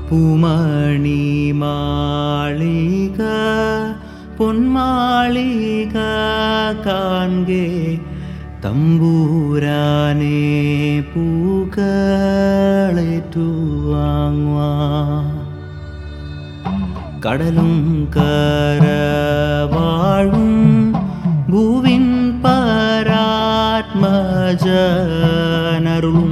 പൂമണി മാളിക പൊന്മാളിക കാൺകെ തമ്പൂരാനെ പൂക്കളേറ്റുവാങ്ങുവാൻ കടലും കരവാഴും ഭൂവിൻ പരാത്മജനരുളും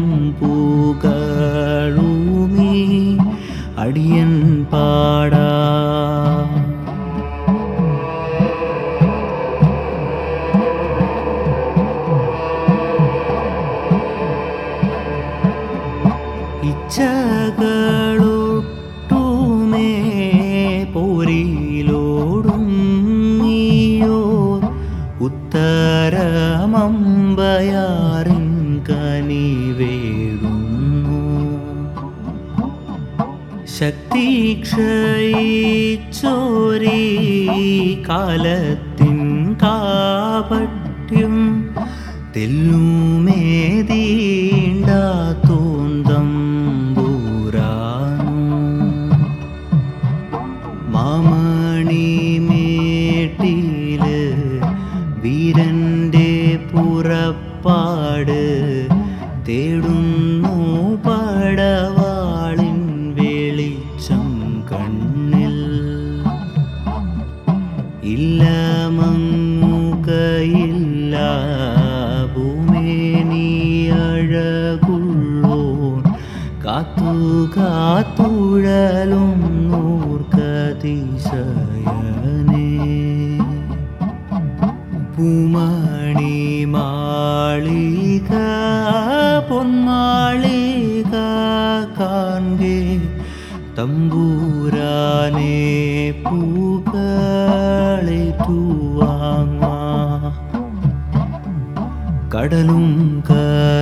പൂക്കളുമീ അടിയൻ പാടാ. ഇച്ഛകളൊട്ടുമേ പോരിലോടും നീയോ ഉത്തരമമ്പയാറിൻ കനിവേടുന്നു. ശക്തി ക്ഷയിച്ചോരീ കാലത്തിൻ കാപട്യം തെല്ലുമേതീണ്ടാത്തോന്തം മാമണിമേട്ടില് വീരന്റെ പുറപ്പാട് തേടുന്നു പടവാളിൻ വെളിച്ചം കണ്ണിൽ. ഇല്ല മങ്ങുകയില്ല ഭൂമേനി അഴകുള്ളോൻ കാത്തു കാത്തുഴലും നൂർക്കതിശയനേ. പൂമണി മാളിക പൊന്മാളിക കാൺകെ തമ്പൂരാനെ പൂക്കളേറ്റുവാങ്ങുവാൻ കടലും